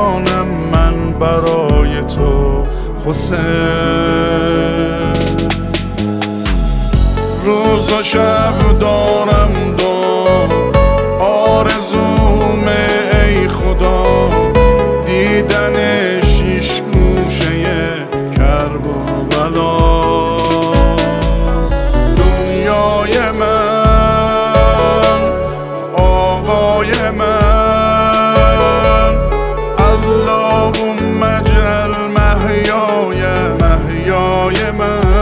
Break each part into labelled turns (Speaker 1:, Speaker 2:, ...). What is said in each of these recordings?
Speaker 1: میکنم من برای تو حسین. روز و شب دارم دور آرزوم ای خدا، دیدن شیش گوشه کرب و بلا. دنیای من، آقای من، اللهم اجعل محیای محیای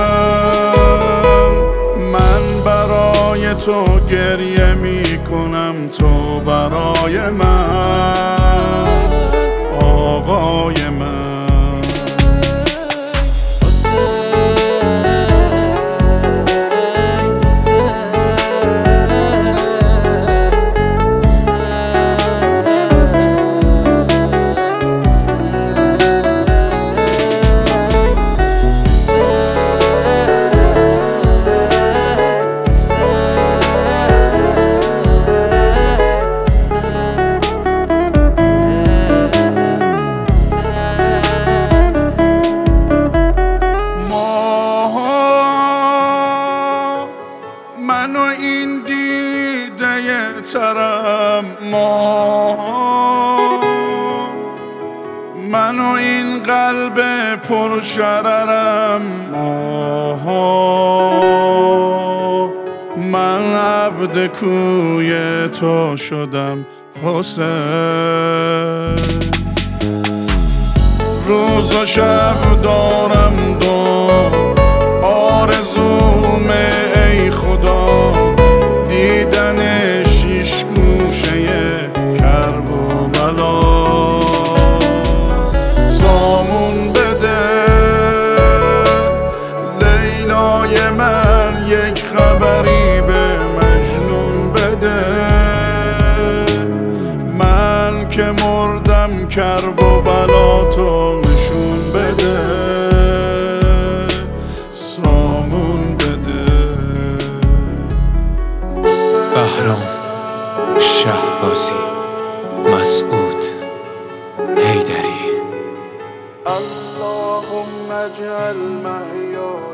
Speaker 1: من برای تو گریه میکنم، تو برای من آقای من. منو این دیده ترم، منو این قلب پرشررم، من عبد کوی تو شدم حسین. روز و شب دارم دور آرزوم ای خدا، دیدن شیش گوشه کرب و بلا. سامون بده لیلای من، یک خبری به مجنون بده. من که مردم کرب و بلا تو نشون بده، سامون بده.
Speaker 2: بهرام شهبازی، مسعود حیدری.
Speaker 1: اللهم اجعل محیا